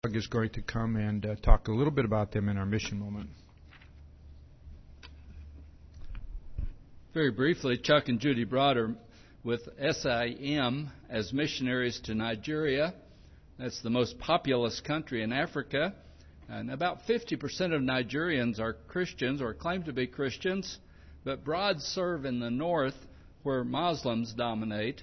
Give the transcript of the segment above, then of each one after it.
is going to come and talk a little bit about them in our mission moment. Very briefly, Chuck and Judy Broad are with SIM as missionaries to Nigeria. That's the most populous country in Africa. And about 50% of Nigerians are Christians or claim to be Christians, but Broad serve in the north where Muslims dominate.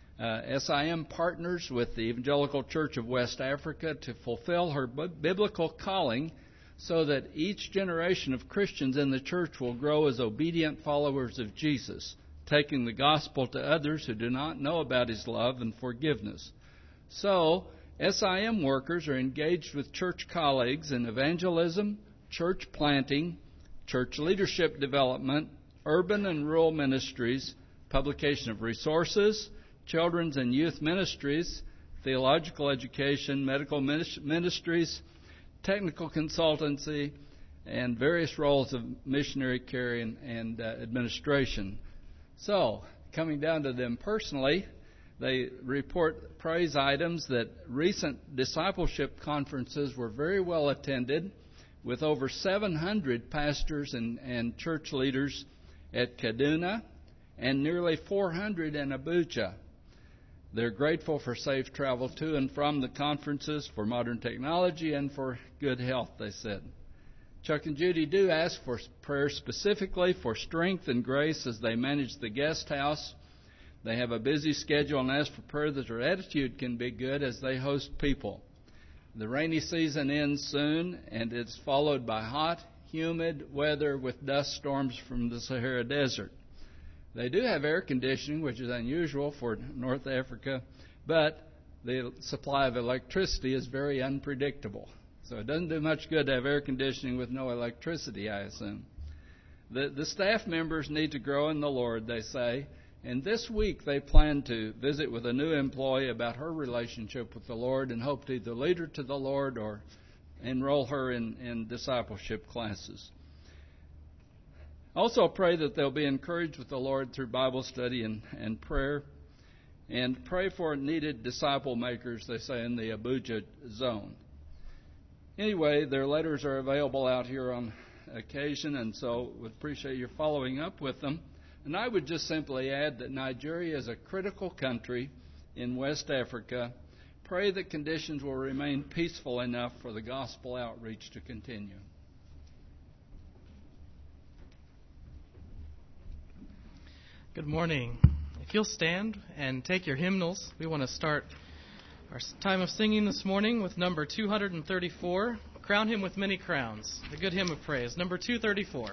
SIM partners with the Evangelical Church of West Africa to fulfill her biblical calling so that each generation of Christians in the church will grow as obedient followers of Jesus, taking the gospel to others who do not know about His love and forgiveness. So, SIM workers are engaged with church colleagues in evangelism, church planting, church leadership development, urban and rural ministries, publication of resources, children's and youth ministries, theological education, medical ministries, technical consultancy, and various roles of missionary care and administration. So, coming down to them personally, they report praise items that recent discipleship conferences were very well attended, with over 700 pastors and church leaders at Kaduna and nearly 400 in Abuja. They're grateful for safe travel to and from the conferences, for modern technology, and for good health, they said. Chuck and Judy do ask for prayer specifically for strength and grace as they manage the guest house. They have a busy schedule and ask for prayer that their attitude can be good as they host people. The rainy season ends soon, and it's followed by hot, humid weather with dust storms from the Sahara Desert. They do have air conditioning, which is unusual for North Africa, but the supply of electricity is very unpredictable. So it doesn't do much good to have air conditioning with no electricity, I assume. The staff members need to grow in the Lord, they say, and this week they plan to visit with a new employee about her relationship with the Lord and hope to either lead her to the Lord or enroll her in discipleship classes. Also pray that they'll be encouraged with the Lord through Bible study and prayer. And pray for needed disciple makers, they say, in the Abuja zone. Anyway, their letters are available out here on occasion, and so we appreciate your following up with them. And I would just simply add that Nigeria is a critical country in West Africa. Pray that conditions will remain peaceful enough for the gospel outreach to continue. Good morning. If you'll stand and take your hymnals, we want to start our time of singing this morning with number 234, Crown Him with Many Crowns, the good hymn of praise, number 234.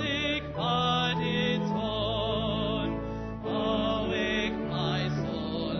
Awake my soul.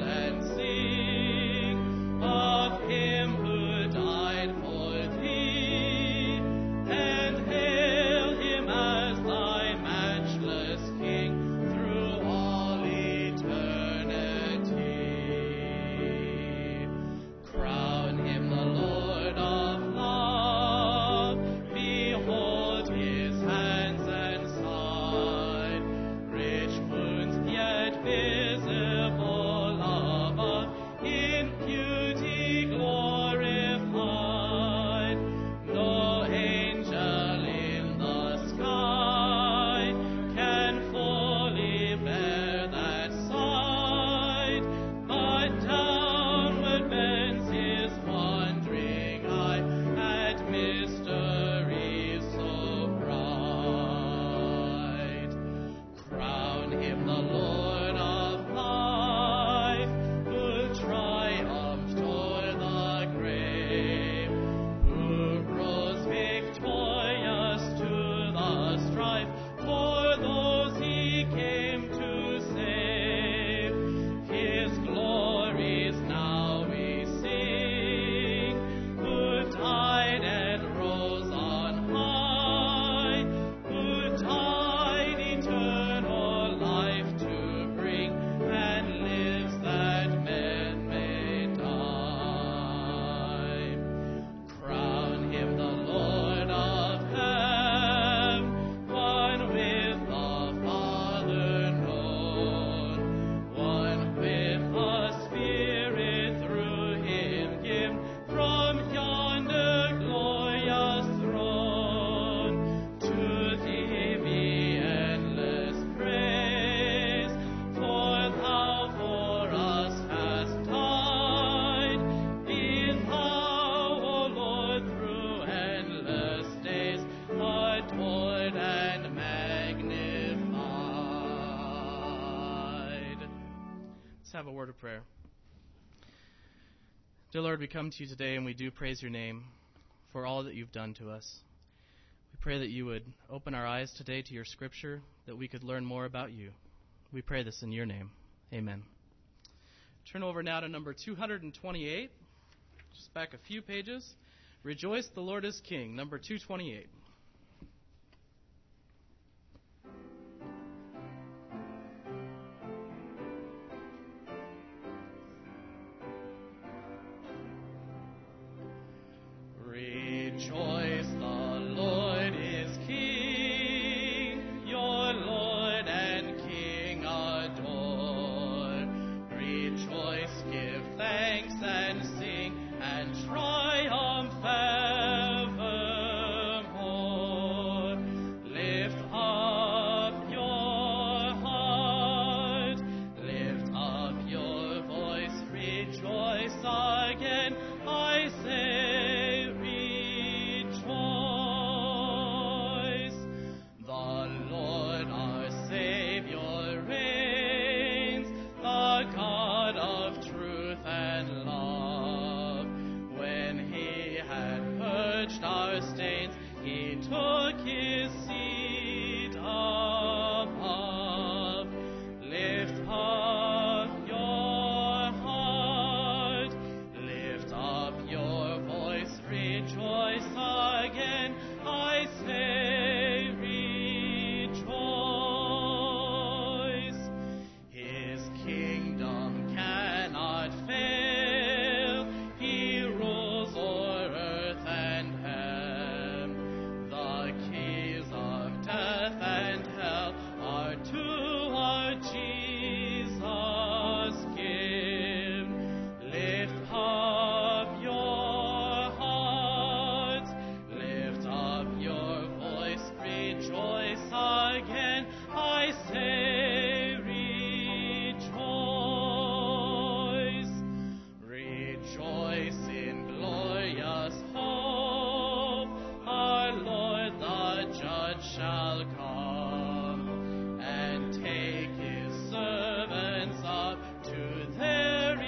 have a word of prayer. Dear Lord, we come to you today and we do praise your name for all that you've done to us. We pray that you would open our eyes today to your scripture, that we could learn more about you. We pray this in your name. Amen. Turn over now to number 228, just back a few pages. Rejoice, the Lord is King, number 228. Rejoice, the Lord is King, your Lord and King adore. Rejoice, give thanks and sing, and triumph evermore. Lift up your heart, lift up your voice, rejoice again, I say. Took his seat above. Lift up your heart, lift up your voice, rejoice again, I say rejoice. His kingdom cannot fail, he rules o'er earth and heaven. Death and hell are to our Jesus given. Lift up your hearts, lift up your voice, rejoice again, I say rejoice. Rejoice in glorious hope, our Lord the Judge shall come and take his servants up to their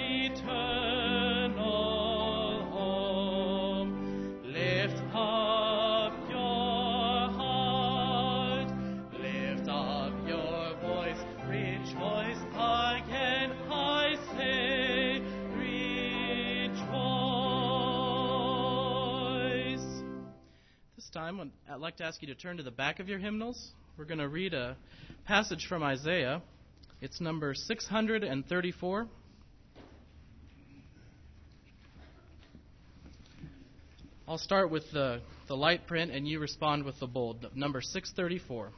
eternal home. Lift up your heart, lift up your voice, rejoice again, I say rejoice. This time, I'd like to ask you to turn to the back of your hymnals. We're going to read a passage from Isaiah. It's number 634. I'll start with the light print, and you respond with the bold. Number 634.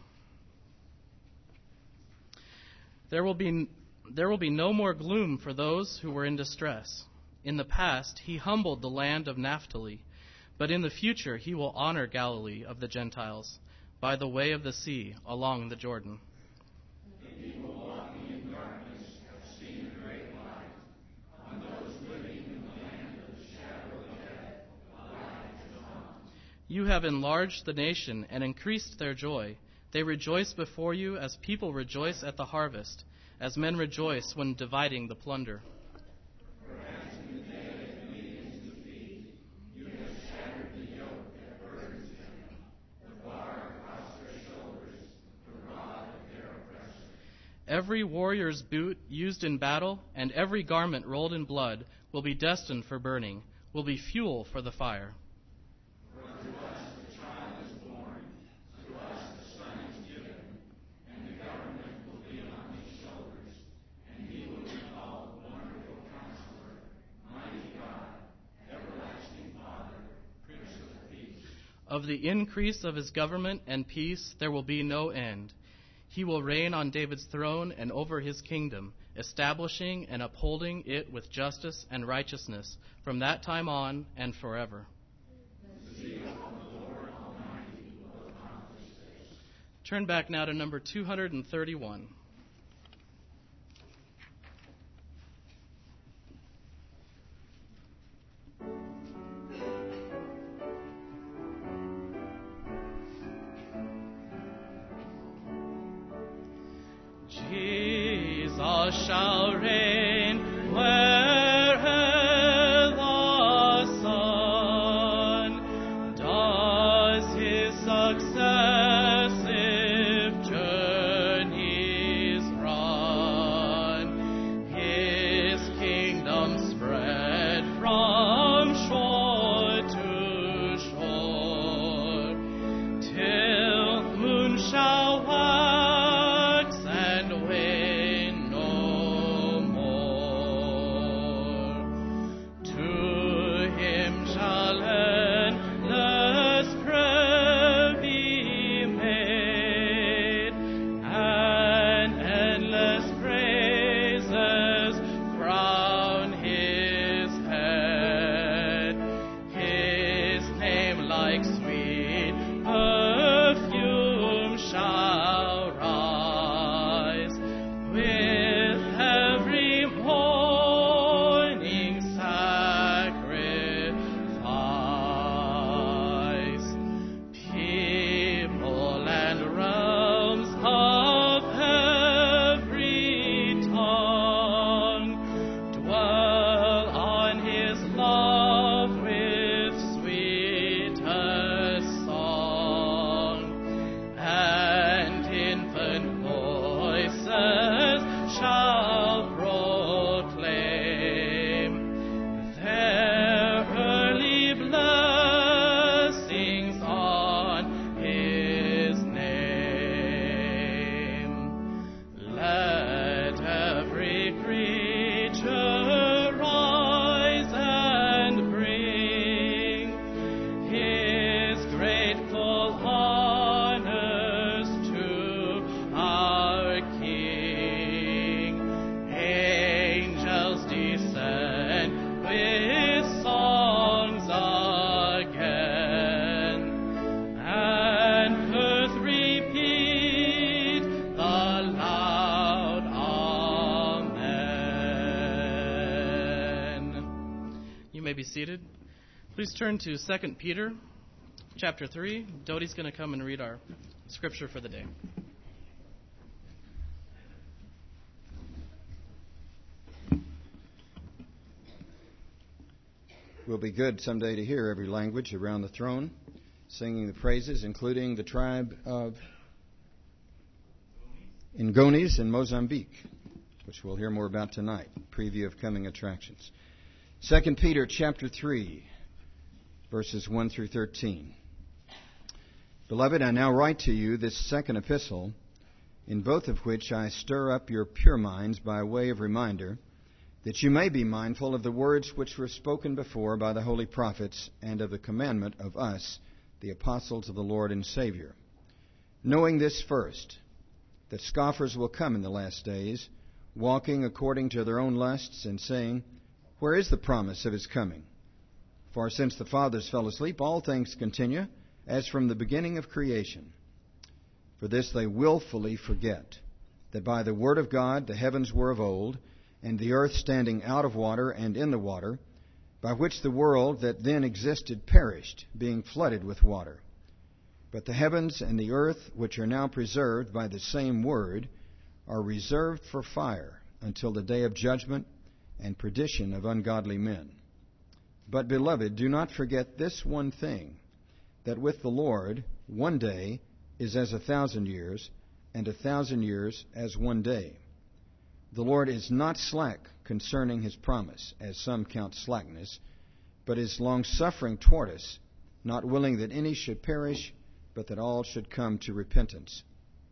There will be no more gloom for those who were in distress. In the past, he humbled the land of Naphtali. But in the future he will honor Galilee of the Gentiles by the way of the sea along the Jordan. The people walking in darkness have seen a great light. On those living in the land of the shadow of death, a light has dawned. You have enlarged the nation and increased their joy. They rejoice before you as people rejoice at the harvest, as men rejoice when dividing the plunder. Every warrior's boot used in battle and every garment rolled in blood will be destined for burning, will be fuel for the fire. For to us the child is born, to us the son is given, and the government will be on his shoulders, and he will be called Wonderful Counselor, Mighty God, Everlasting Father, Prince of Peace. Of the increase of his government and peace there will be no end. He will reign on David's throne and over his kingdom, establishing and upholding it with justice and righteousness from that time on and forever. The zeal of the Lord Almighty will accomplish this. Turn back now to number 231. Jesus shall reign may be seated. Please turn to 2 Peter chapter 3. Doty's going to come and read our scripture for the day. Will be good someday to hear every language around the throne singing the praises, including the tribe of Ngonis in Mozambique, which we'll hear more about tonight. Preview of coming attractions. 2 Peter chapter 3, verses 1 through 13. Beloved, I now write to you this second epistle, in both of which I stir up your pure minds by way of reminder, that you may be mindful of the words which were spoken before by the holy prophets, and of the commandment of us, the apostles of the Lord and Savior. Knowing this first, that scoffers will come in the last days, walking according to their own lusts, and saying, Where is the promise of his coming? For since the fathers fell asleep, all things continue, as from the beginning of creation. For this they willfully forget, that by the word of God the heavens were of old, and the earth standing out of water and in the water, by which the world that then existed perished, being flooded with water. But the heavens and the earth, which are now preserved by the same word, are reserved for fire until the day of judgment and perdition of ungodly men. But, beloved, do not forget this one thing, that with the Lord 1 day is as 1,000 years, and 1,000 years as 1 day. The Lord is not slack concerning his promise, as some count slackness, but is longsuffering toward us, not willing that any should perish, but that all should come to repentance.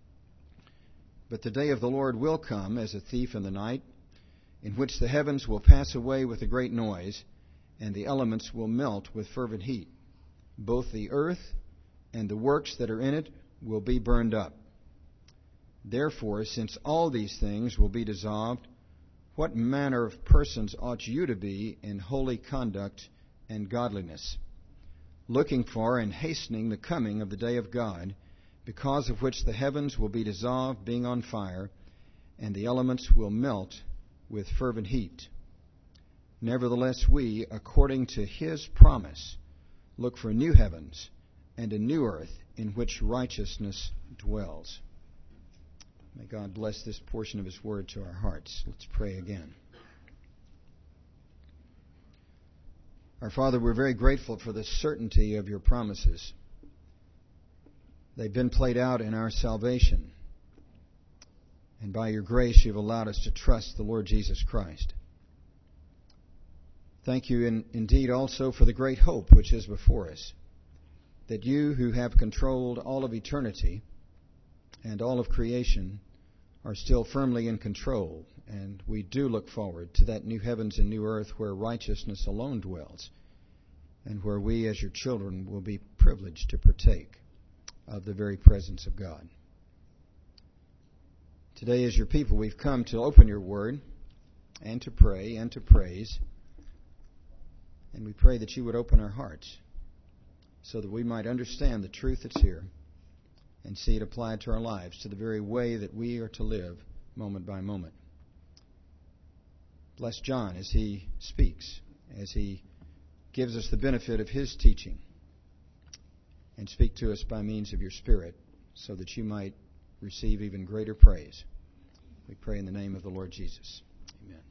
But the day of the Lord will come as a thief in the night, in which the heavens will pass away with a great noise, and the elements will melt with fervent heat. Both the earth and the works that are in it will be burned up. Therefore, since all these things will be dissolved, what manner of persons ought you to be in holy conduct and godliness, looking for and hastening the coming of the day of God, because of which the heavens will be dissolved, being on fire, and the elements will melt with fervent heat? Nevertheless, we, according to his promise, look for new heavens and a new earth in which righteousness dwells. May God bless this portion of his word to our hearts. Let's pray again. Our Father, we're very grateful for the certainty of your promises. They've been played out in our salvation. And by your grace, you've allowed us to trust the Lord Jesus Christ. Thank you indeed also for the great hope which is before us, that you who have controlled all of eternity and all of creation are still firmly in control, and we do look forward to that new heavens and new earth where righteousness alone dwells, and where we as your children will be privileged to partake of the very presence of God. Today, as your people, we've come to open your word and to pray and to praise, and we pray that you would open our hearts so that we might understand the truth that's here and see it applied to our lives, to the very way that we are to live moment by moment. Bless John as he speaks, as he gives us the benefit of his teaching, and speak to us by means of your Spirit so that you might receive even greater praise. We pray in the name of the Lord Jesus. Amen.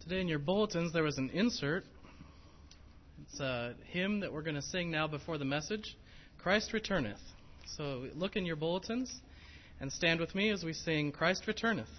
Today in your bulletins there was an insert. It's a hymn that we're going to sing now before the message, Christ Returneth. So look in your bulletins and stand with me as we sing Christ Returneth.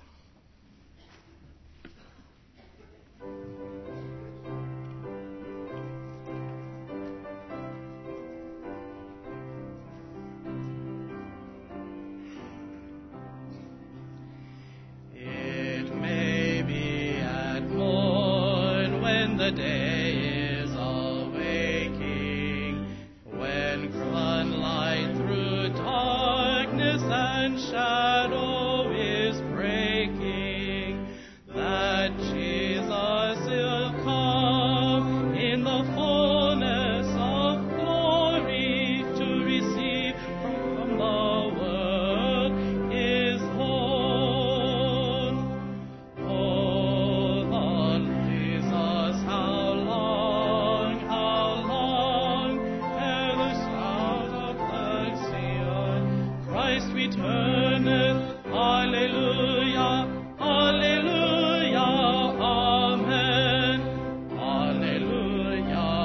The day is awaking, when sunlight through darkness and shadow is breaking, that Jesus will come in the fullness of glory to receive from the world his own. Oh, Lord Jesus, how long ere the sound of the Zion Christ returneth? Alleluia, alleluia, amen. Alleluia,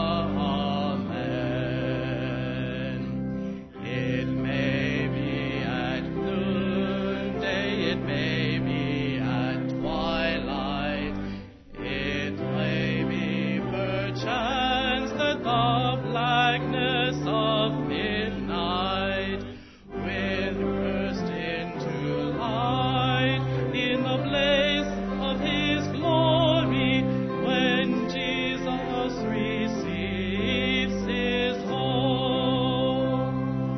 amen. It may be at noonday, it may be at twilight, it may be perchance that the blackness of midnight will burst into light in the place of his glory when Jesus receives his home.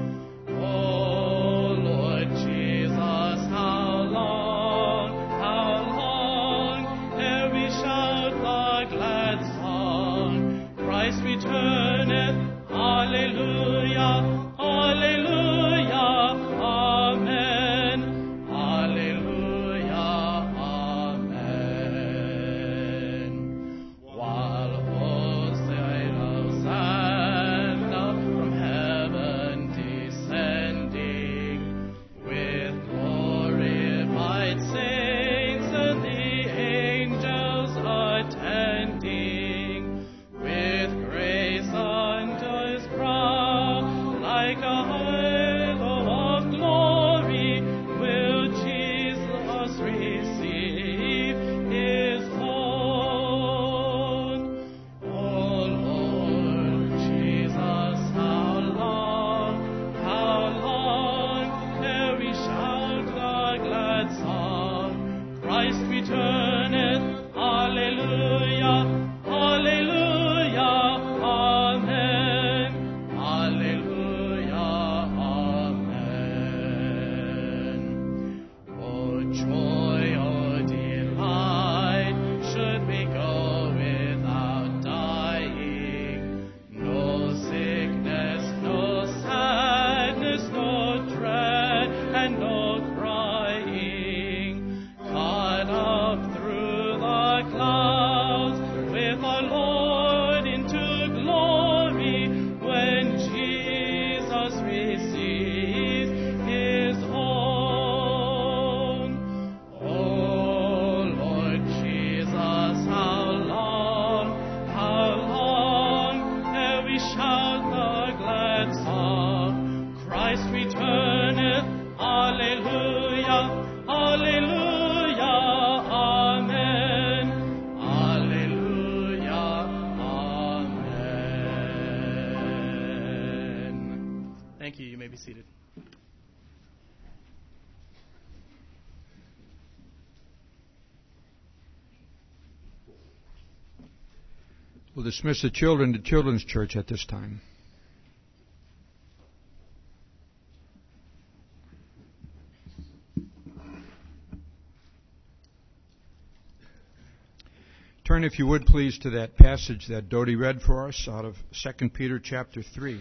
Oh, Lord Jesus, how long ere we shout the glad song, Christ returneth, alleluia, alleluia, amen, alleluia, amen. While Hosanna from heaven descending, with glorified saints and the angels attending, with grace unto his brow, like a halo of glory, will Jesus receive his own. Oh, Lord Jesus, how long ere we shout the glad song, Christ returneth, alleluia, alleluia, amen, alleluia, amen. Oh, joy, oh, delight, should we go without dying, no sickness, no sadness, no dread, and no crying, caught up through the clouds with our Lord into glory when Jesus receives his own. Oh, Lord Jesus, how long ere we shout the glad song, Christ returneth, alleluia, alleluia, amen, alleluia, amen. Thank you. You may be seated. We'll dismiss the children to Children's Church at this time. Turn, if you would, please, to that passage that Dodie read for us out of 2 Peter chapter 3.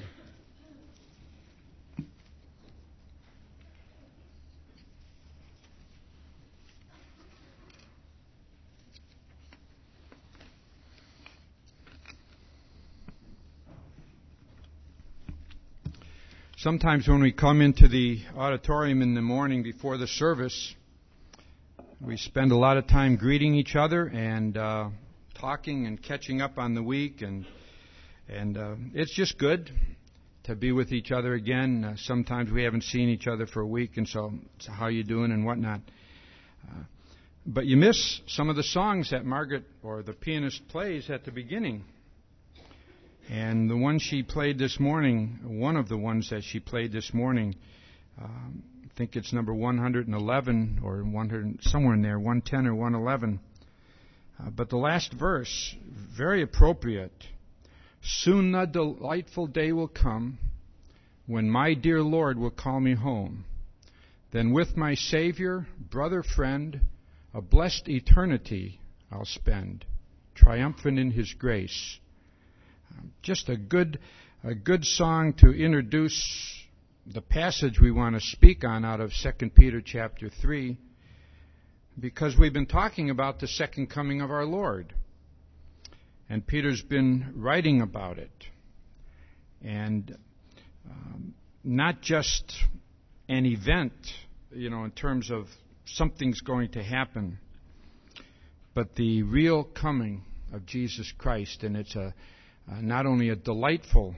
Sometimes when we come into the auditorium in the morning before the service, we spend a lot of time greeting each other and talking and catching up on the week, and it's just good to be with each other again. Sometimes we haven't seen each other for a week, and so how you doing and whatnot. But you miss some of the songs that Margaret or the pianist plays at the beginning. And the one she played this morning, one of the ones that she played this morning, I think it's number 111 or 100, somewhere in there, 110 or 111. But the last verse, very appropriate. Soon the delightful day will come when my dear Lord will call me home. Then with my Savior, brother, friend, a blessed eternity I'll spend, triumphant in His grace. Just a good song to introduce the passage we want to speak on out of 2 Peter chapter 3, because we've been talking about the second coming of our Lord. And Peter's been writing about it. And not just an event, in terms of something's going to happen, but the real coming of Jesus Christ. And it's not only a delightful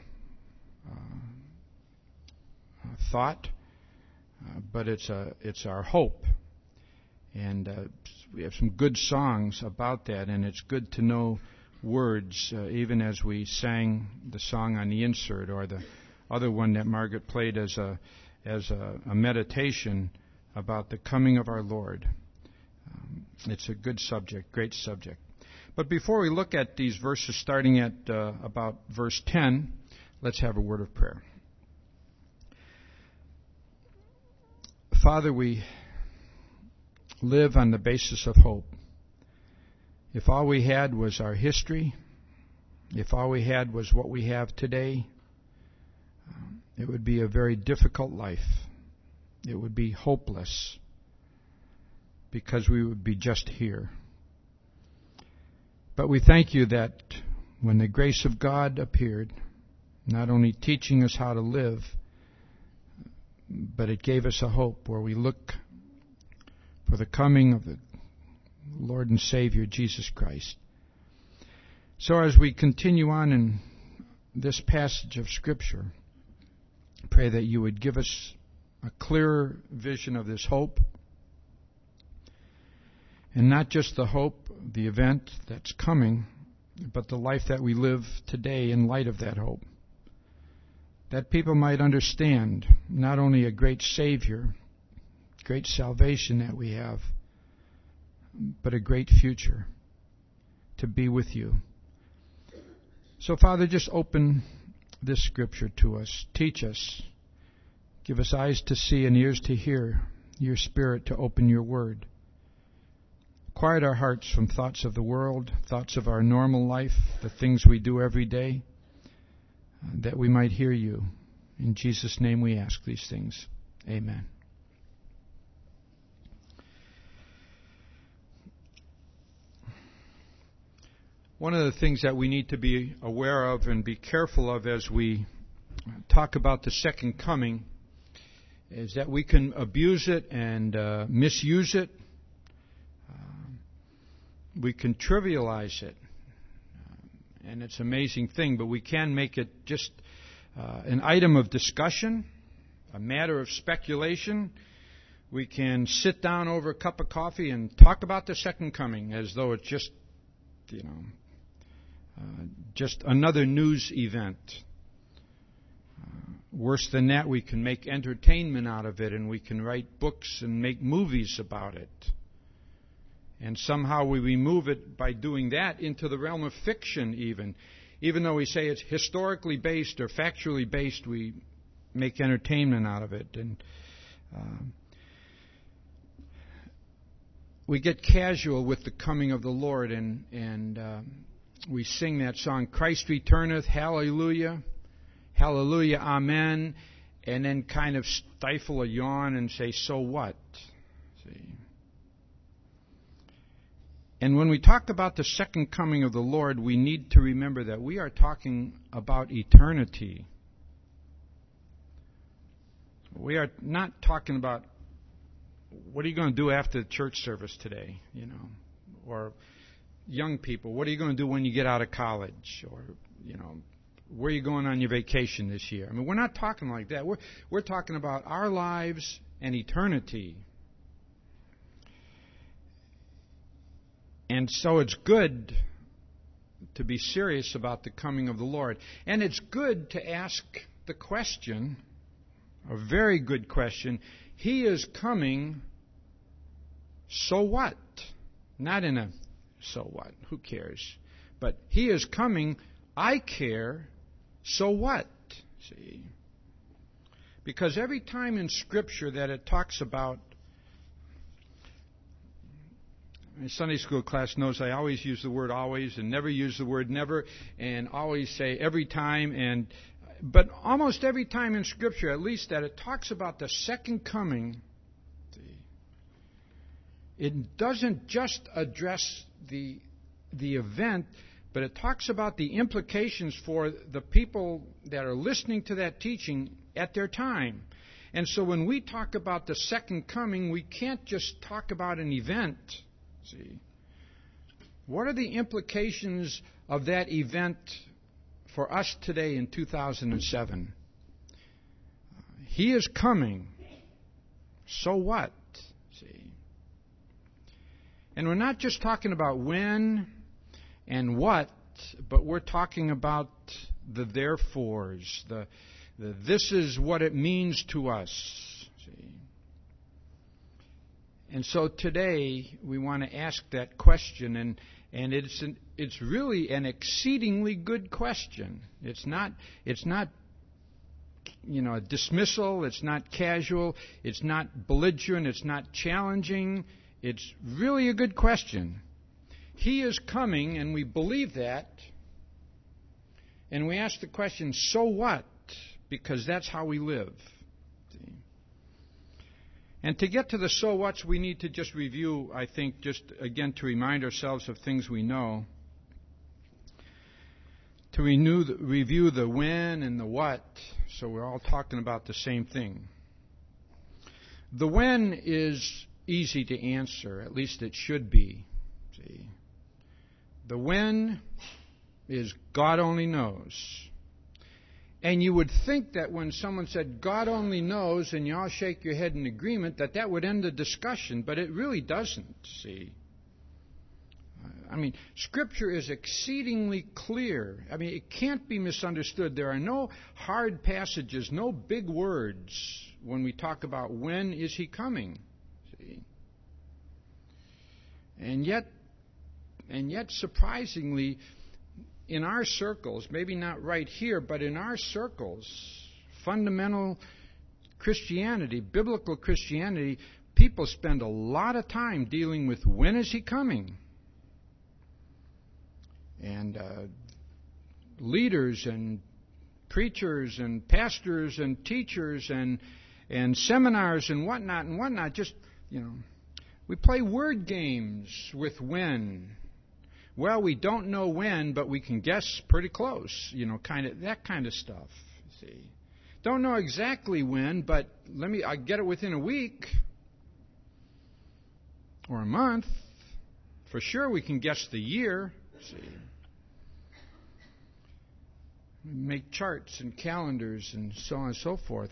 thought, but it's our hope. And we have some good songs about that, and it's good to know words, even as we sang the song on the insert, or the other one that Margaret played as a meditation about the coming of our Lord. It's a good subject, great subject. But before we look at these verses, starting at about verse 10, let's have a word of prayer. Father, we live on the basis of hope. If all we had was our history, if all we had was what we have today, it would be a very difficult life. It would be hopeless, because we would be just here. But we thank you that when the grace of God appeared, not only teaching us how to live, but it gave us a hope where we look for the coming of the Lord and Savior, Jesus Christ. So as we continue on in this passage of Scripture, pray that you would give us a clearer vision of this hope, and not just the hope, the event that's coming, but the life that we live today in light of that hope. That people might understand not only a great Savior, great salvation that we have, but a great future to be with you. So, Father, just open this Scripture to us. Teach us. Give us eyes to see and ears to hear, your Spirit to open your Word. Quiet our hearts from thoughts of the world, thoughts of our normal life, the things we do every day, that we might hear you. In Jesus' name we ask these things. Amen. One of the things that we need to be aware of and be careful of as we talk about the second coming is that we can abuse it and misuse it. We can trivialize it. And it's an amazing thing, but we can make it just an item of discussion, a matter of speculation. We can sit down over a cup of coffee and talk about the second coming as though it's just, just another news event. Worse than that, we can make entertainment out of it, and we can write books and make movies about it. And somehow we remove it by doing that into the realm of fiction even. Even though we say it's historically based or factually based, we make entertainment out of it. And we get casual with the coming of the Lord, and we sing that song, Christ returneth, hallelujah, hallelujah, amen, and then kind of stifle a yawn and say, so what? See? And when we talk about the second coming of the Lord, we need to remember that we are talking about eternity. We are not talking about what are you going to do after the church service today, or young people, what are you going to do when you get out of college? Or, where are you going on your vacation this year? I mean, we're not talking like that. We're talking about our lives and eternity. And so it's good to be serious about the coming of the Lord. And it's good to ask the question, a very good question, He is coming, so what? Not in a, so what? Who cares? But He is coming, I care, so what? See? Because every time in Scripture that it talks about, my Sunday school class knows I always use the word always and never use the word never, and always say every time, but almost every time in Scripture, at least, that it talks about the second coming, it doesn't just address the event, but it talks about the implications for the people that are listening to that teaching at their time. And so when we talk about the second coming, we can't just talk about an event. See, what are the implications of that event for us today in 2007? He is coming. So what? See, and we're not just talking about when and what, but we're talking about the therefores. The this is what it means to us. See. And so today we want to ask that question, and it's really an exceedingly good question. It's not a dismissal. It's not casual. It's not belligerent. It's not challenging. It's really a good question. He is coming, and we believe that. And we ask the question, so what? Because that's how we live. See? And to get to the so whats, we need to just review, I think, just again to remind ourselves of things we know. To review the when and the what, so we're all talking about the same thing. The when is easy to answer, at least it should be. See? The when is God only knows. And you would think that when someone said, God only knows, and you all shake your head in agreement, that would end the discussion, but it really doesn't, see. I mean, Scripture is exceedingly clear. I mean, it can't be misunderstood. There are no hard passages, no big words when we talk about when is He coming, see. And yet, surprisingly, in our circles, maybe not right here, but in our circles, fundamental Christianity, biblical Christianity, people spend a lot of time dealing with when is He coming. And leaders and preachers and pastors and teachers and seminars and whatnot, just, we play word games with when. Well, we don't know when, but we can guess pretty close, that kind of stuff. See, don't know exactly when, but I get it within a week or a month. For sure, we can guess the year. See, we make charts and calendars and so on and so forth.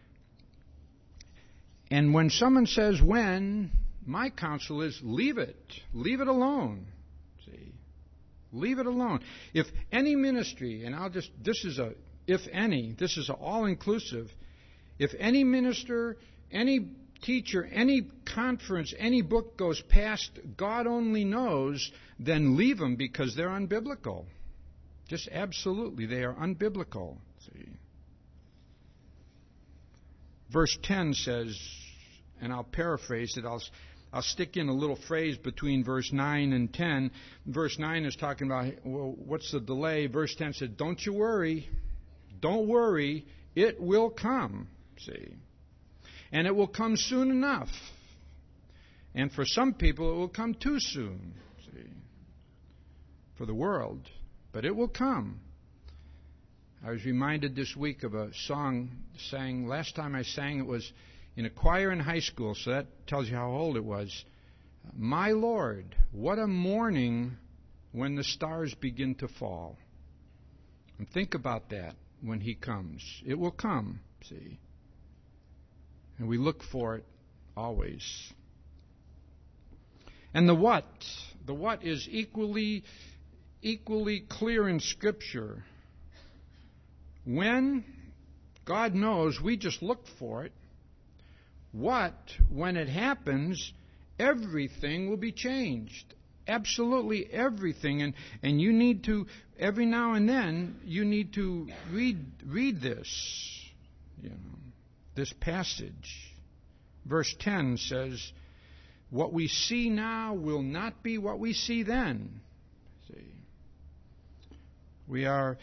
And when someone says when, my counsel is leave it alone. Leave it alone. If any ministry, and this is all-inclusive. If any minister, any teacher, any conference, any book goes past God only knows, then leave them because they're unbiblical. Just absolutely, they are unbiblical. See? Verse 10 says, and I'll paraphrase it, I'll stick in a little phrase between verse 9 and 10. Verse 9 is talking about, well, what's the delay? Verse 10 said, don't you worry. Don't worry. It will come. See? And it will come soon enough. And for some people, it will come too soon. See? For the world. But it will come. I was reminded this week of a song sang. Last time I sang, it was in a choir in high school, so that tells you how old it was. My Lord, what a morning when the stars begin to fall. And think about that when He comes. It will come, see. And we look for it always. And the what is equally clear in Scripture. When, God knows, we just look for it. What, when it happens, everything will be changed. Absolutely everything. And you need to, every now and then, you need to read this, this passage. Verse 10 says, what we see now will not be what we see then. See, we are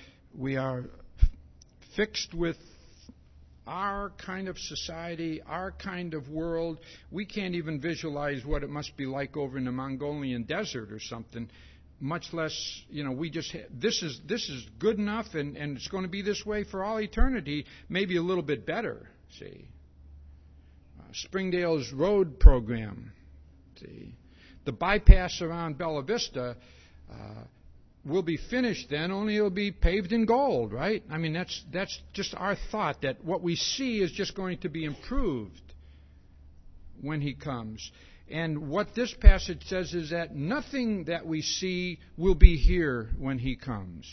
fixed with our kind of society, our kind of world. We can't even visualize what it must be like over in the Mongolian desert or something, much less, we just, this is good enough and it's going to be this way for all eternity, maybe a little bit better, see. Springdale's road program, see. The bypass around Bella Vista will be finished then, only it'll be paved in gold, right? I mean, that's just our thought, that what we see is just going to be improved when He comes. And what this passage says is that nothing that we see will be here when He comes.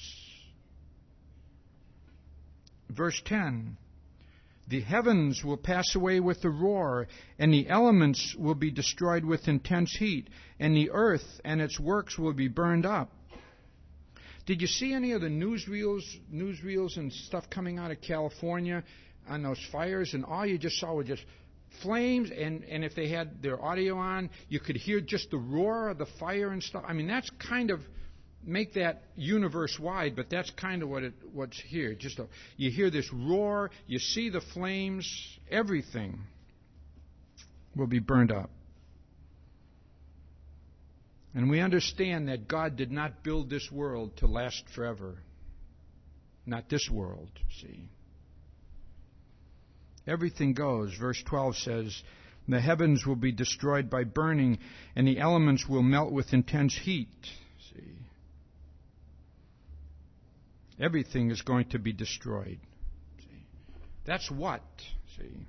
Verse 10, the heavens will pass away with a roar, and the elements will be destroyed with intense heat, and the earth and its works will be burned up. Did you see any of the newsreels and stuff coming out of California on those fires? And all you just saw were just flames, and if they had their audio on, you could hear just the roar of the fire and stuff. I mean, that's kind of, make that universe wide, but that's kind of what's here. You hear this roar, you see the flames, everything will be burned up. And we understand that God did not build this world to last forever. Not this world, see. Everything goes. Verse 12 says, the heavens will be destroyed by burning, and the elements will melt with intense heat. See. Everything is going to be destroyed. See. That's what, see.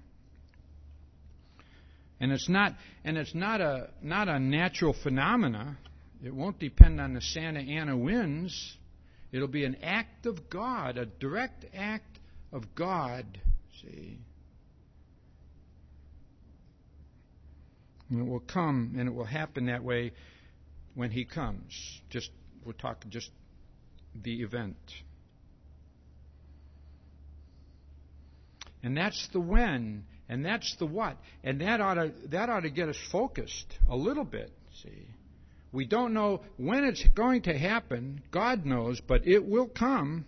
And it's not a natural phenomena. It won't depend on the Santa Ana winds. It'll be an act of God, a direct act of God. See, and it will come, and it will happen that way when He comes. We're talking just the event. And that's the when. And that's the what. And that ought to get us focused a little bit, see. We don't know when it's going to happen. God knows, but it will come.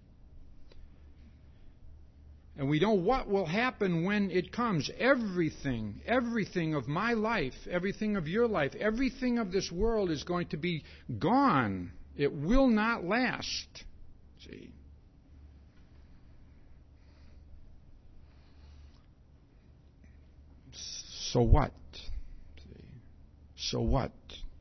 And we know what will happen when it comes. Everything of my life, everything of your life, everything of this world is going to be gone. It will not last, see. So what? So what?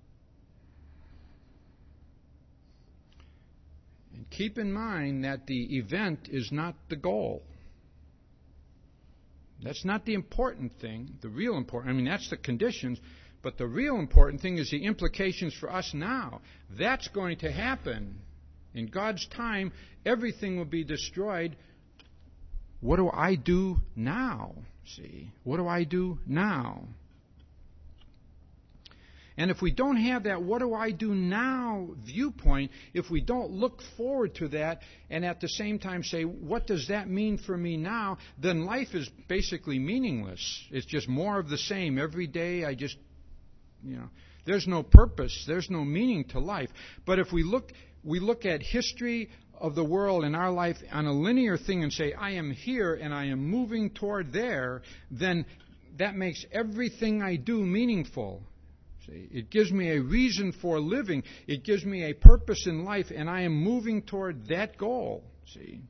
And keep in mind that the event is not the goal. That's not the important thing. The real important, that's the conditions, but the real important thing is the implications for us now. That's going to happen. In God's time, everything will be destroyed. What do I do now? See, what do I do now? And if we don't have that what do I do now viewpoint, if we don't look forward to that and at the same time say, what does that mean for me now, then life is basically meaningless. It's just more of the same. Every day there's no purpose, there's no meaning to life. But if we look at history of the world in our life on a linear thing and say, I am here and I am moving toward there, then that makes everything I do meaningful. See, it gives me a reason for living. It gives me a purpose in life, and I am moving toward that goal. See?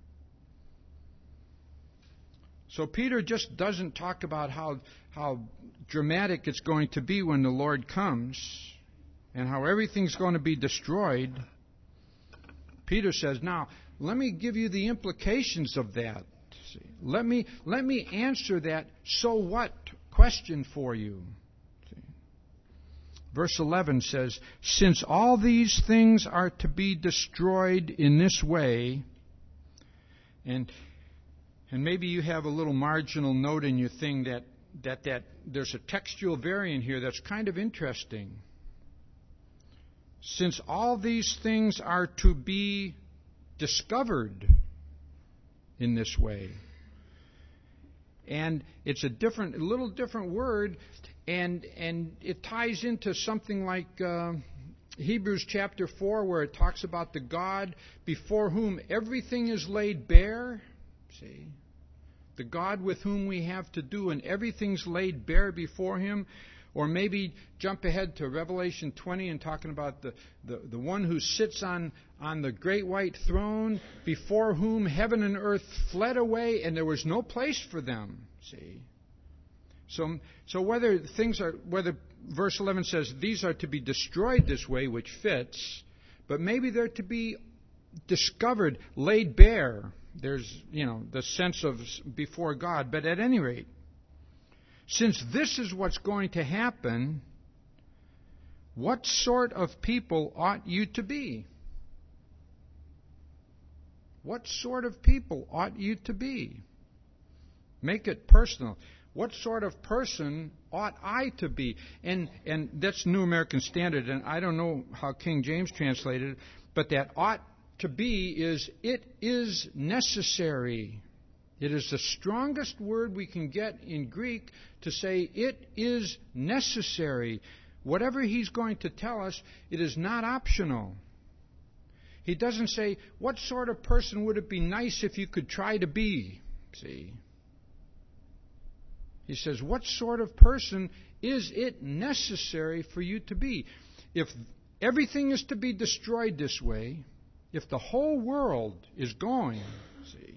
So Peter just doesn't talk about how dramatic it's going to be when the Lord comes and how everything's going to be destroyed, Peter says, now, let me give you the implications of that. See, let me answer that so what question for you. See. Verse 11 says, since all these things are to be destroyed in this way, and maybe you have a little marginal note in your thing that there's a textual variant here that's kind of interesting. Since all these things are to be discovered in this way. And it's a little different word, and it ties into something like Hebrews chapter 4, where it talks about the God before whom everything is laid bare. See? The God with whom we have to do, and everything's laid bare before Him. Or maybe jump ahead to Revelation 20 and talking about the one who sits on the great white throne, before whom heaven and earth fled away, and there was no place for them. See? So whether verse 11 says these are to be destroyed this way, which fits, but maybe they're to be discovered, laid bare. There's, the sense of before God. But at any rate, since this is what's going to happen, what sort of people ought you to be? What sort of people ought you to be? Make it personal. What sort of person ought I to be? And that's New American Standard, and I don't know how King James translated it, but that ought to be is, it is necessary. It is the strongest word we can get in Greek to say it is necessary. Whatever he's going to tell us, it is not optional. He doesn't say, what sort of person would it be nice if you could try to be? See? He says, what sort of person is it necessary for you to be? If everything is to be destroyed this way, if the whole world is going, see,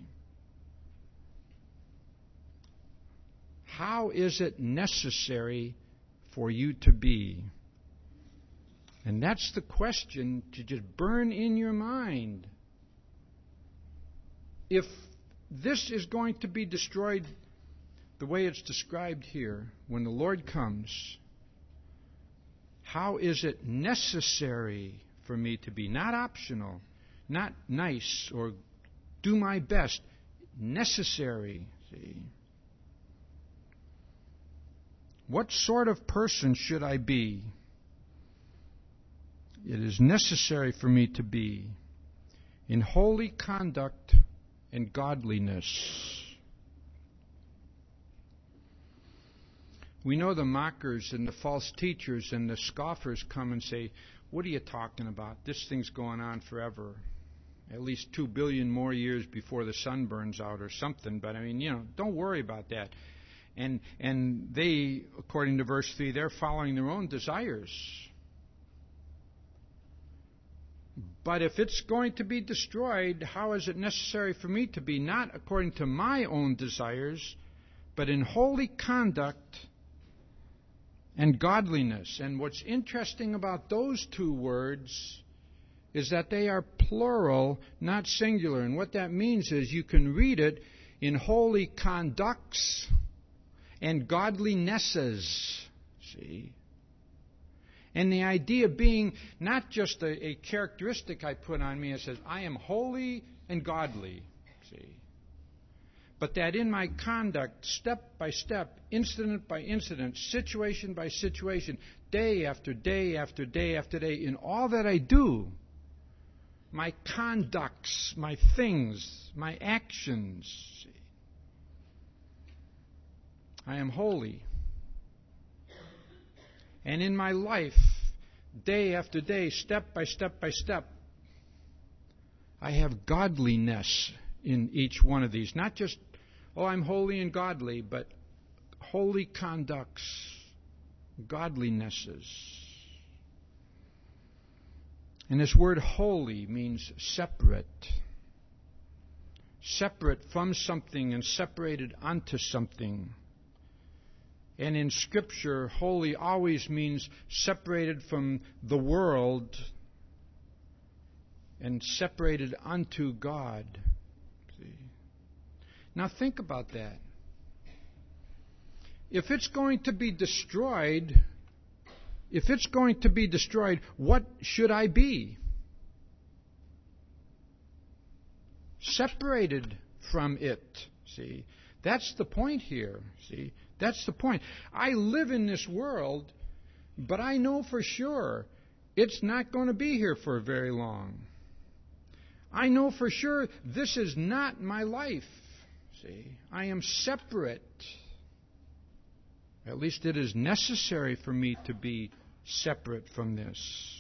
how is it necessary for you to be? And that's the question to just burn in your mind. If this is going to be destroyed the way it's described here, when the Lord comes, how is it necessary for me to be? Not optional, not nice or do my best. Necessary, see. What sort of person should I be? It is necessary for me to be in holy conduct and godliness. We know the mockers and the false teachers and the scoffers come and say, what are you talking about? This thing's going on forever. At least 2 billion more years before the sun burns out or something. But don't worry about that. And they, according to verse 3, they're following their own desires. But if it's going to be destroyed, how is it necessary for me to be not according to my own desires, but in holy conduct and godliness? And what's interesting about those two words is that they are plural, not singular. And what that means is you can read it in holy conducts and godlinesses. See? And the idea being not just a characteristic I put on me. It says, I am holy and godly. See? But that in my conduct, step by step, incident by incident, situation by situation, day after day after day after day, in all that I do, my conducts, my things, my actions, I am holy. And in my life, day after day, step by step by step, I have godliness in each one of these. Not just, I'm holy and godly, but holy conducts, godlinesses. And this word holy means separate. Separate from something and separated unto something. And in Scripture, holy always means separated from the world and separated unto God. See? Now think about that. If it's going to be destroyed, what should I be? Separated from it. See? That's the point here. See? That's the point. I live in this world, but I know for sure it's not going to be here for very long. I know for sure this is not my life. See? I am separate. At least it is necessary for me to be separate from this.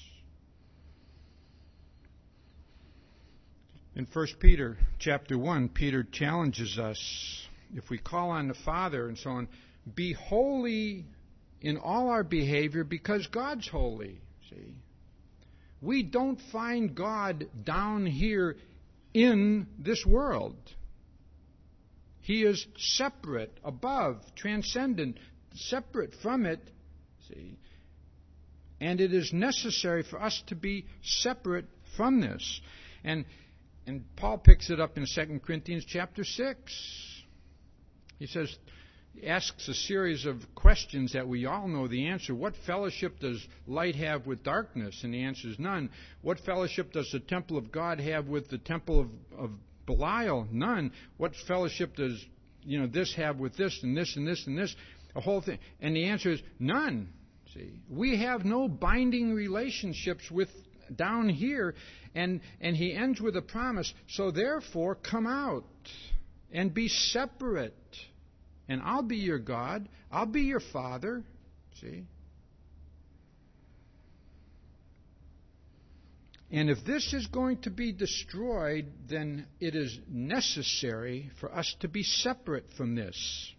In 1 Peter chapter 1, Peter challenges us, if we call on the Father and so on, be holy in all our behavior because God's holy. See? We don't find God down here in this world. He is separate, above, transcendent, separate from it. See? And it is necessary for us to be separate from this. And Paul picks it up in 2 Corinthians chapter 6. He says, asks a series of questions that we all know the answer. What fellowship does light have with darkness? And the answer is none. What fellowship does the temple of God have with the temple of Belial? None. What fellowship does this have with this and this and this and this? A whole thing. And the answer is none. See, we have no binding relationships with down here, and he ends with a promise. So therefore, come out and be separate. And I'll be your God. I'll be your Father. See? And if this is going to be destroyed, then it is necessary for us to be separate from this.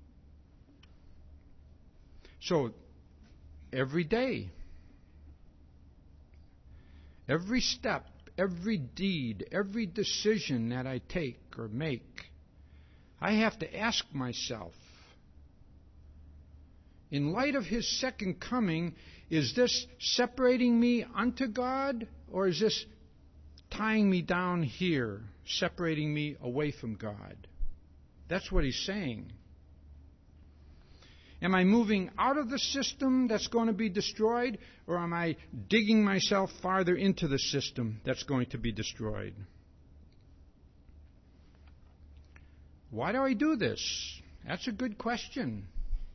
So, every day, every step, every deed, every decision that I take or make, I have to ask myself, in light of His second coming, is this separating me unto God, or is this tying me down here, separating me away from God? That's what He's saying. Am I moving out of the system that's going to be destroyed, or am I digging myself farther into the system that's going to be destroyed? Why do I do this? That's a good question.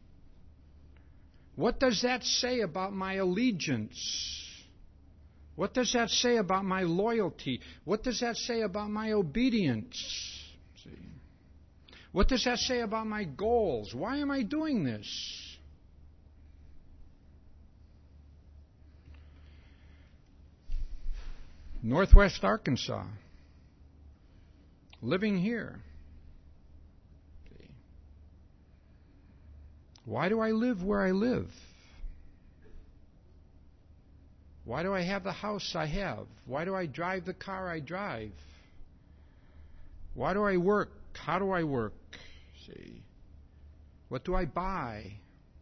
What does that say about my allegiance? What does that say about my loyalty? What does that say about my obedience? See? What does that say about my goals? Why am I doing this? Northwest Arkansas. Living here. See? Why do I live where I live? Why do I have the house I have? Why do I drive the car I drive? Why do I work? How do I work? See? What do I buy?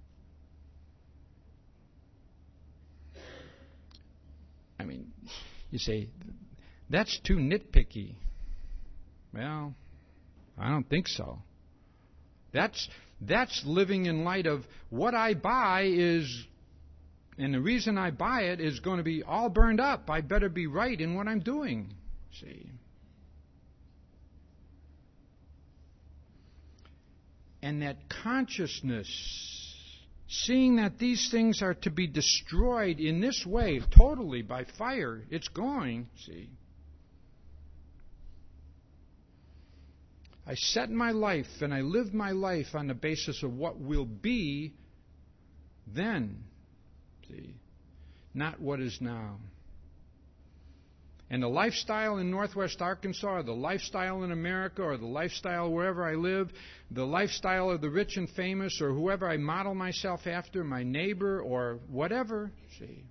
I mean, you say, that's too nitpicky. Well, I don't think so. That's living in light of what I buy is, and the reason I buy it is going to be all burned up. I better be right in what I'm doing. See? And that consciousness, seeing that these things are to be destroyed in this way, totally by fire, it's going, see. I set my life and I live my life on the basis of what will be then, see, not what is now. And the lifestyle in Northwest Arkansas, or the lifestyle in America, or the lifestyle wherever I live, the lifestyle of the rich and famous, or whoever I model myself after, my neighbor, or whatever, see.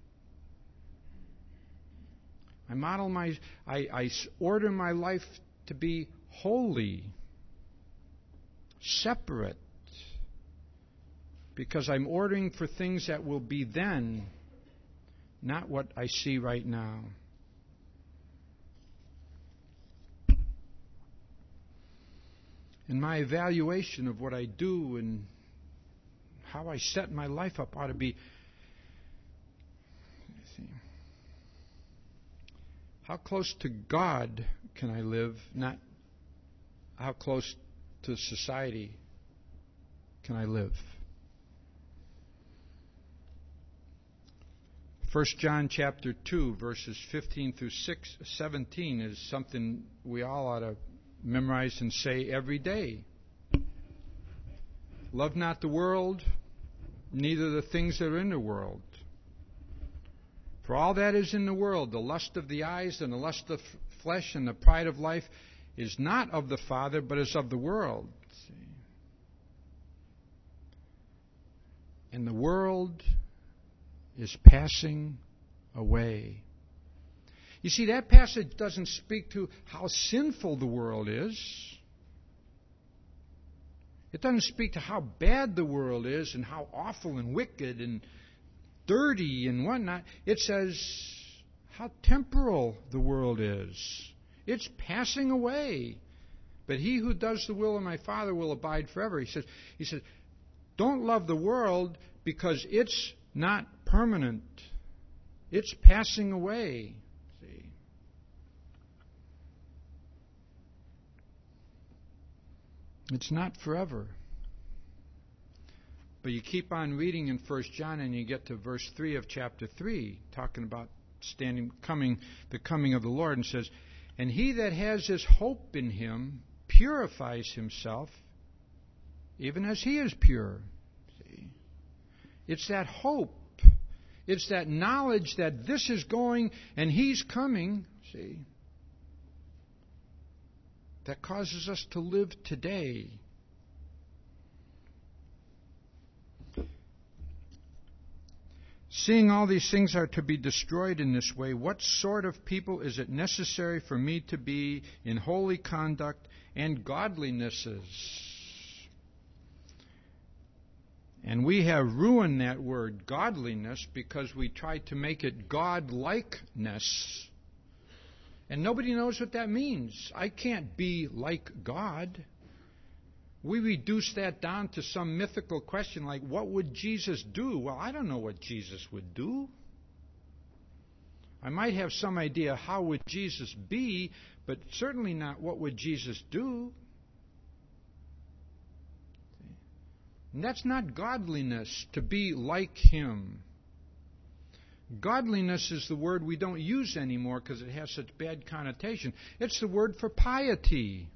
I order my life to be holy, separate, because I'm ordering for things that will be then, not what I see right now. And my evaluation of what I do and how I set my life up ought to be, how close to God can I live, not how close to society can I live. 1 John chapter 2, verses 15 through 17 is something we all ought to memorize and say every day. Love not the world, neither the things that are in the world. For all that is in the world, the lust of the eyes and the lust of flesh and the pride of life, is not of the Father, but is of the world. And the world is passing away. You see, that passage doesn't speak to how sinful the world is. It doesn't speak to how bad the world is and how awful and wicked and dirty and whatnot. It says how temporal the world is. It's passing away. But he who does the will of my Father will abide forever. He says, don't love the world because it's not permanent. It's passing away. See? It's not forever. But you keep on reading in 1 John and you get to verse 3 of chapter 3, talking about the coming of the Lord, and says, and he that has his hope in him purifies himself, even as he is pure. See? It's that hope. It's that knowledge that this is going and he's coming, see, that causes us to live today. Seeing all these things are to be destroyed in this way, what sort of people is it necessary for me to be in holy conduct and godlinesses? And we have ruined that word godliness because we tried to make it godlikeness. And nobody knows what that means. I can't be like God. We reduce that down to some mythical question like, what would Jesus do? Well, I don't know what Jesus would do. I might have some idea how would Jesus be, but certainly not what would Jesus do. And that's not godliness, to be like Him. Godliness is the word we don't use anymore because it has such bad connotation. It's the word for piety.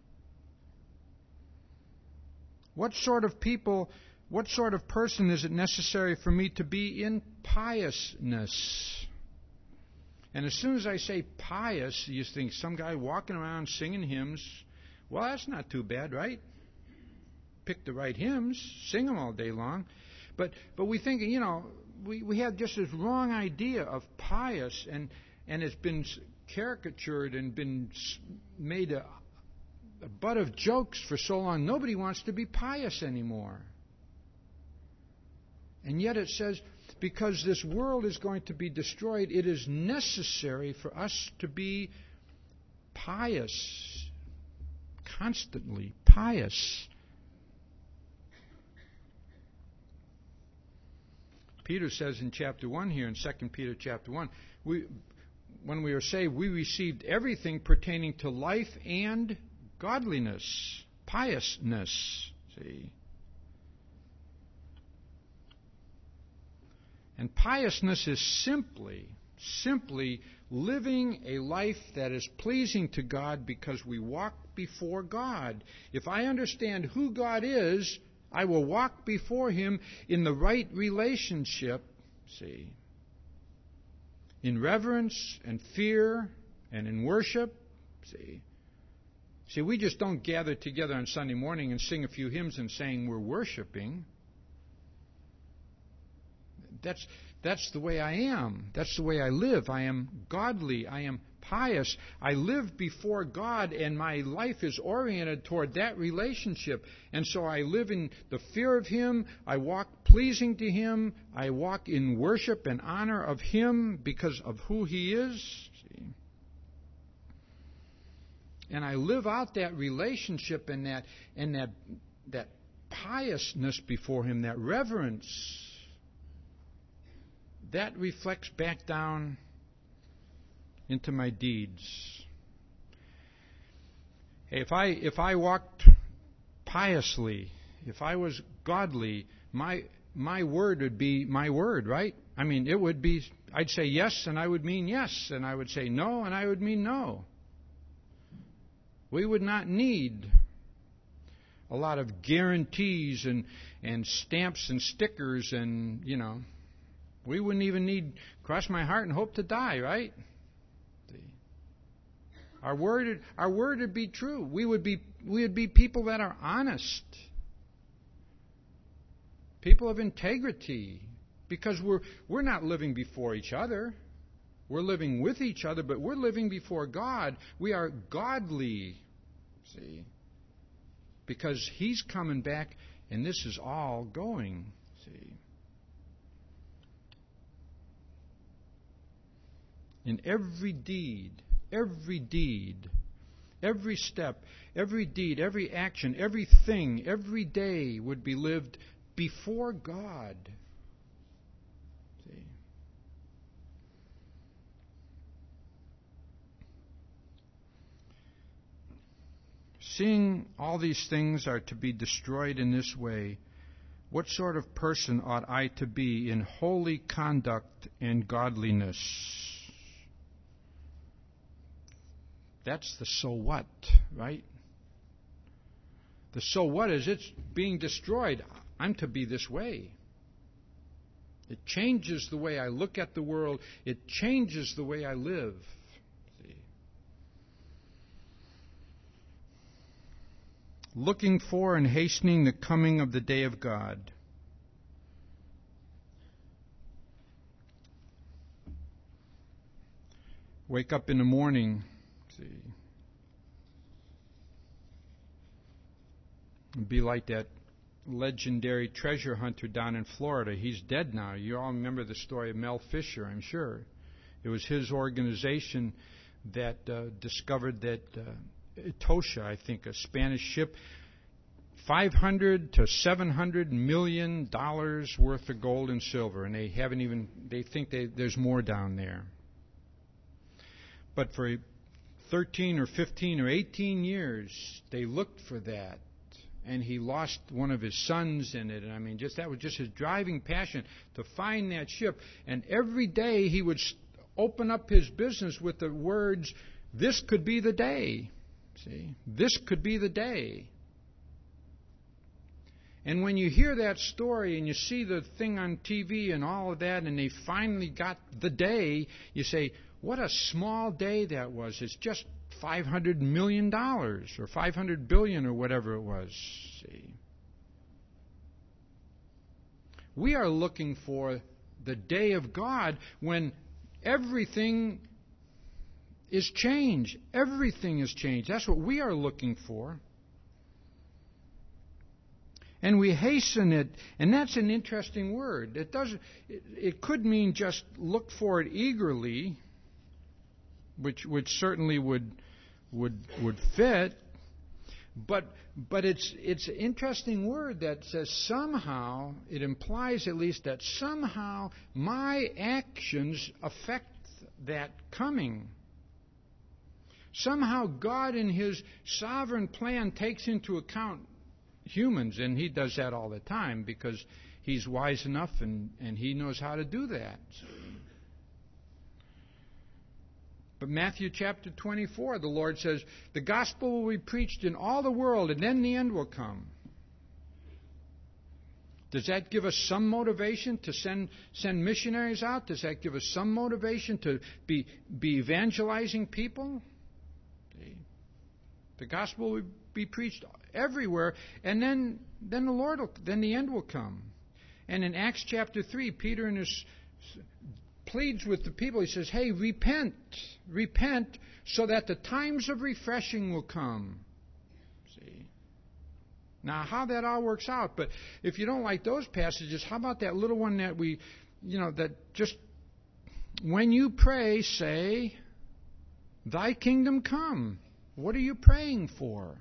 What sort of person is it necessary for me to be in piousness? And as soon as I say pious, you think some guy walking around singing hymns. Well, that's not too bad, right? Pick the right hymns, sing them all day long. But we think, we have just this wrong idea of pious, and it's been caricatured and been made a butt of jokes for so long. Nobody wants to be pious anymore. And yet it says, because this world is going to be destroyed, it is necessary for us to be pious, constantly pious. Peter says in chapter 1 here, in 2 Peter chapter 1, when we are saved, we received everything pertaining to life and godliness, piousness. See? And piousness is simply living a life that is pleasing to God because we walk before God. If I understand who God is, I will walk before Him in the right relationship, see, in reverence and fear and in worship, see. See, we just don't gather together on Sunday morning and sing a few hymns and saying we're worshiping. That's the way I am. That's the way I live. I am godly. I am pious. I live before God, and my life is oriented toward that relationship. And so I live in the fear of Him. I walk pleasing to Him. I walk in worship and honor of Him because of who He is. See? And I live out that relationship and that piousness before Him, that reverence. That reflects back down into my deeds. If I walked piously, if I was godly, my word would be my word, right? I mean, it would be, I'd say yes and I would mean yes, and I would say no and I would mean no. We would not need a lot of guarantees and stamps and stickers and, we wouldn't even need cross my heart and hope to die, right? Our word would be true. We would be people that are honest, people of integrity, because we're not living before each other. We're living with each other, but we're living before God. We are godly, see, because He's coming back, and this is all going, see. In every deed, every step, every deed, every action, everything, every day would be lived before God. See? Seeing all these things are to be destroyed in this way, what sort of person ought I to be in holy conduct and godliness? That's the so what, right? The so what is it's being destroyed. I'm to be this way. It changes the way I look at the world. It changes the way I live. See? Looking for and hastening the coming of the day of God. Wake up in the morning. See. Be like that legendary treasure hunter down in Florida. He's dead now. You all remember the story of Mel Fisher, I'm sure. It was his organization that discovered that Etosha, I think, a Spanish ship, $500 to $700 million worth of gold and silver, and they think there's more down there. But for 13 or 15 or 18 years, they looked for that. And he lost one of his sons in it. And I mean, that was just his driving passion to find that ship. And every day he would open up his business with the words, "This could be the day." See? This could be the day. And when you hear that story and you see the thing on TV and all of that, and they finally got the day, you say, what a small day that was. It's just $500 million or $500 billion or whatever it was. See? We are looking for the day of God when everything is changed. Everything is changed. That's what we are looking for. And we hasten it, and that's an interesting word. It could mean just look for it eagerly, which certainly would fit, but it's an interesting word that says somehow, it implies at least that somehow my actions affect that coming. Somehow God in His sovereign plan takes into account humans, and He does that all the time because He's wise enough and He knows how to do that. But Matthew chapter 24, the Lord says, the gospel will be preached in all the world, and then the end will come. Does that give us some motivation to send missionaries out? Does that give us some motivation to be evangelizing people? The gospel will be preached everywhere, and then the end will come. And in Acts chapter 3, Peter and his pleads with the people. He says, hey, repent, repent, so that the times of refreshing will come. See? Now, how that all works out, but if you don't like those passages, how about that little one that we, that just, when you pray, say, thy kingdom come. What are you praying for?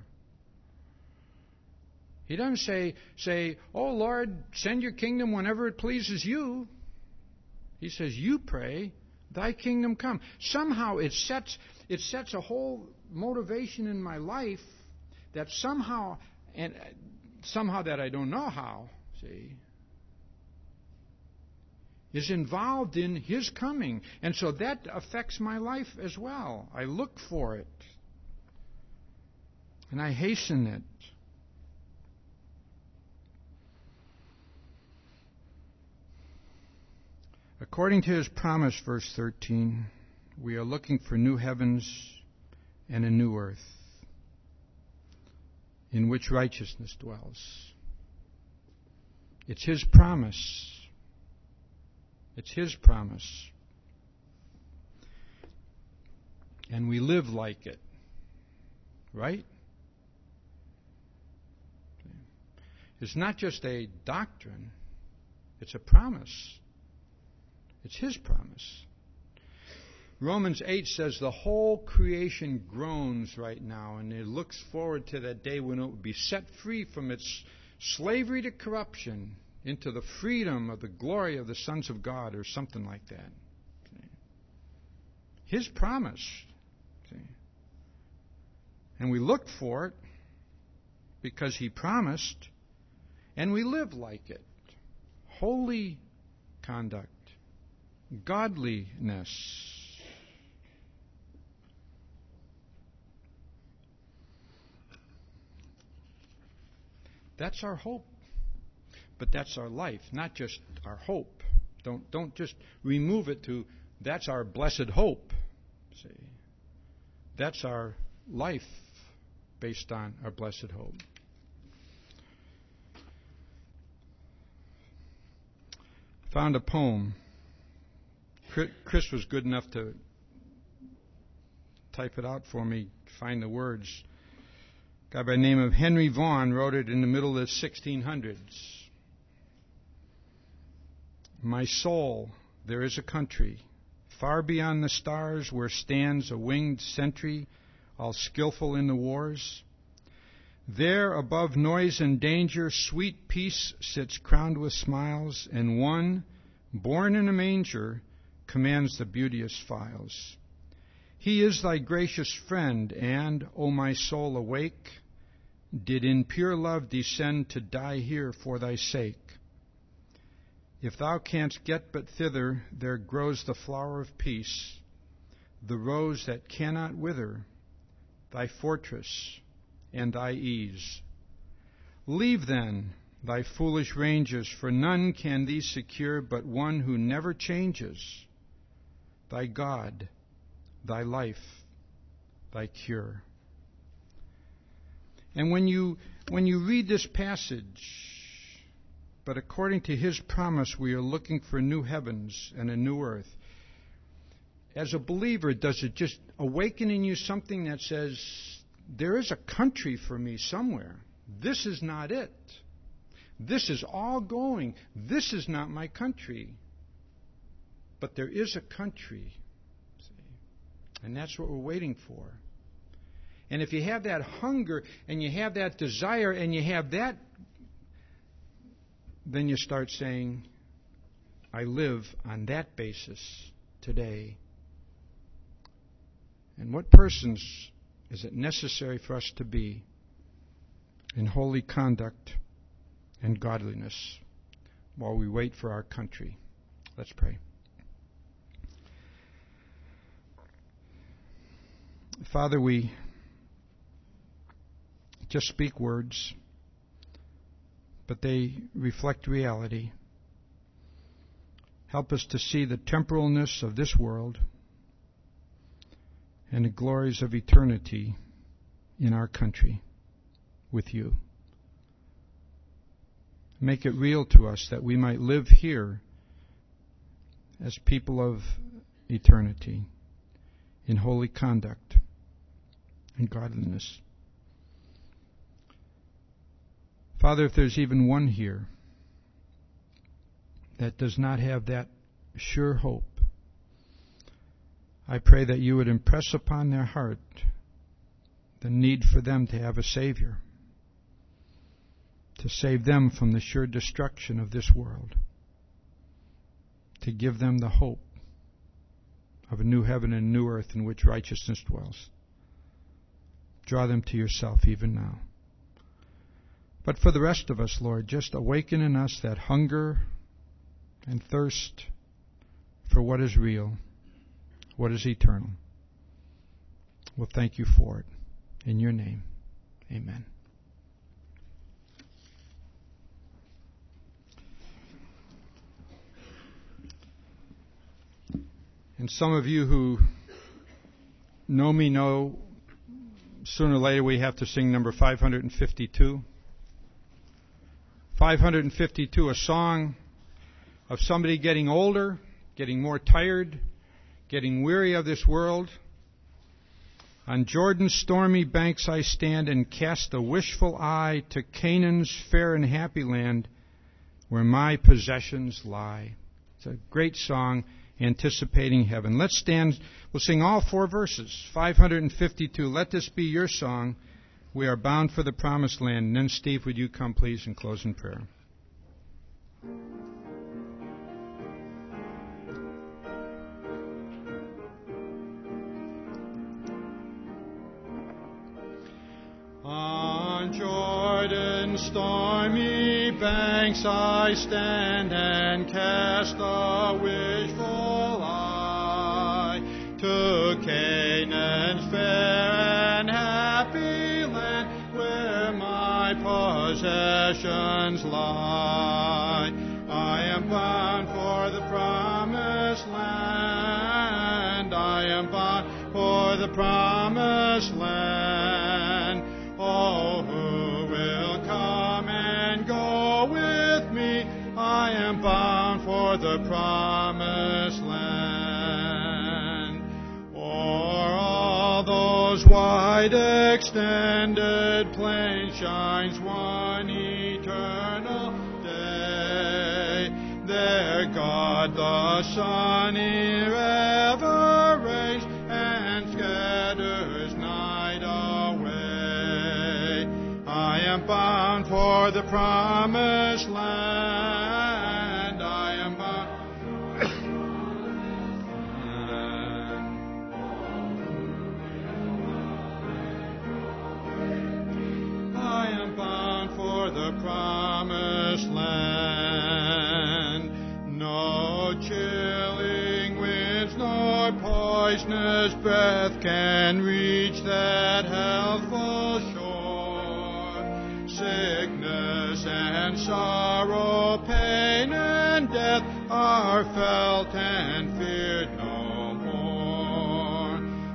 He doesn't say, oh Lord, send your kingdom whenever it pleases you. He says, you pray, thy kingdom come. Somehow it sets a whole motivation in my life that somehow that I don't know how, see, is involved in His coming. And so that affects my life as well. I look for it. And I hasten it. According to His promise, verse 13, we are looking for new heavens and a new earth in which righteousness dwells. It's His promise. It's His promise. And we live like it. Right? It's not just a doctrine. It's a promise. It's His promise. Romans 8 says the whole creation groans right now, and it looks forward to that day when it will be set free from its slavery to corruption into the freedom of the glory of the sons of God, or something like that. His promise. And we look for it because He promised, and we live like it. Holy conduct. Godliness. That's our hope. But that's our life, not just our hope. Don't just remove it to that's our blessed hope. See? That's our life based on our blessed hope. Found a poem. Chris was good enough to type it out for me, find the words. A guy by the name of Henry Vaughan wrote it in the middle of the 1600s. My soul, there is a country, far beyond the stars, where stands a winged sentry, all skillful in the wars. There, above noise and danger, sweet peace sits crowned with smiles, and one, born in a manger, commands the beauteous files. He is thy gracious friend, and, O my soul, awake, did in pure love descend to die here for thy sake. If thou canst get but thither, there grows the flower of peace, the rose that cannot wither, thy fortress and thy ease. Leave then thy foolish ranges, for none can thee secure but one who never changes, thy God, thy life, thy cure. And when you read this passage, but according to His promise, we are looking for new heavens and a new earth. As a believer, does it just awaken in you something that says, there is a country for me somewhere. This is not it. This is all going. This is not my country. But there is a country. See? And that's what we're waiting for. And if you have that hunger and you have that desire and you have that, then you start saying, I live on that basis today. And what persons is it necessary for us to be in holy conduct and godliness while we wait for our country? Let's pray. Father, we just speak words, but they reflect reality. Help us to see the temporalness of this world and the glories of eternity in our country with you. Make it real to us that we might live here as people of eternity in holy conduct and godliness. Father, if there's even one here that does not have that sure hope, I pray that you would impress upon their heart the need for them to have a Savior, to save them from the sure destruction of this world, to give them the hope of a new heaven and new earth in which righteousness dwells. Draw them to yourself even now. But for the rest of us, Lord, just awaken in us that hunger and thirst for what is real, what is eternal. We'll thank you for it. In your name, amen. And some of you who know me know sooner or later we have to sing number 552. 552, a song of somebody getting older, getting more tired, getting weary of this world. On Jordan's stormy banks I stand and cast a wishful eye to Canaan's fair and happy land where my possessions lie. It's a great song anticipating heaven. Let's stand. We'll sing all four verses. 552. Let this be your song. We are bound for the promised land. And then, Steve, would you come, please, and close in prayer? On Jordan's stormy banks I stand and cast a wishful eye to Canaan's fair and happy land where my possessions lie. I am bound for the promised land. I am bound for the promised land. Oh, who will come and go with me? I am bound for the promised land. O'er all those wide extended plains shines one eternal day. There God the Son ever reigns and scatters night away. I am bound for the promised land. I am bound. I am bound for the promised land. No chilling winds nor poisonous breath can reach that healthful shore. Sickness and sorrow, pain and death are felt and feared no more.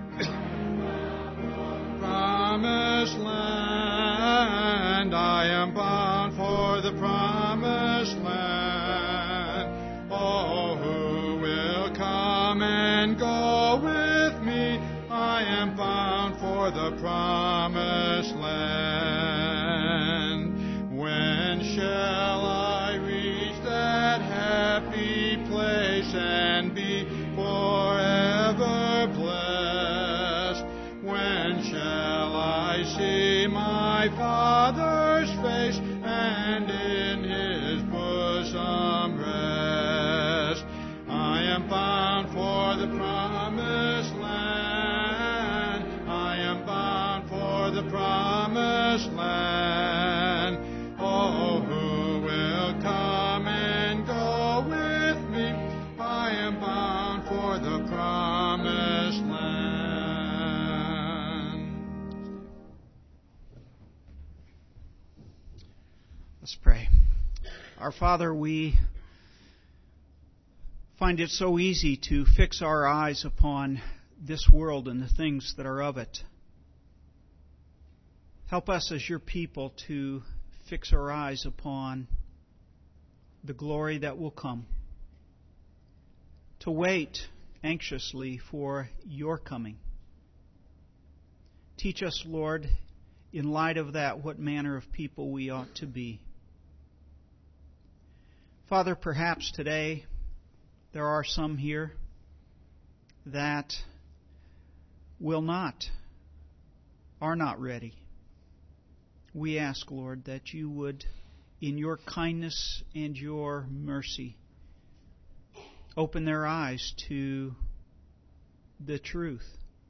Promised land, I am bound for the promised land. Oh, who will come and go with me? I am bound for the promised land. When shall I reach that happy place and be forever blessed? When shall I see my Father's face and in His bosom rest? I am bound for the promised land. I am bound for the promised land. Oh, who will come and go with me? I am bound for the promised land. Let's pray. Our Father, we find it so easy to fix our eyes upon this world and the things that are of it. Help us as your people to fix our eyes upon the glory that will come, to wait anxiously for your coming. Teach us, Lord, in light of that, what manner of people we ought to be. Father, perhaps today there are some here that are not ready. We ask, Lord, that you would, in your kindness and your mercy, open their eyes to the truth.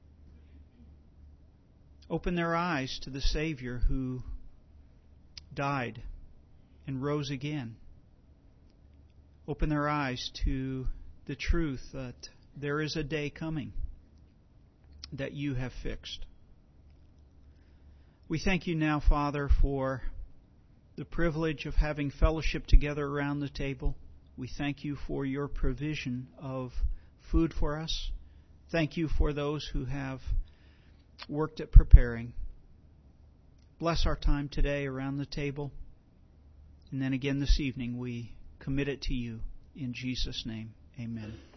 Open their eyes to the Savior who died and rose again. Open their eyes to the truth that there is a day coming that you have fixed. We thank you now, Father, for the privilege of having fellowship together around the table. We thank you for your provision of food for us. Thank you for those who have worked at preparing. Bless our time today around the table. And then again this evening, we commit it to you. In Jesus' name, amen.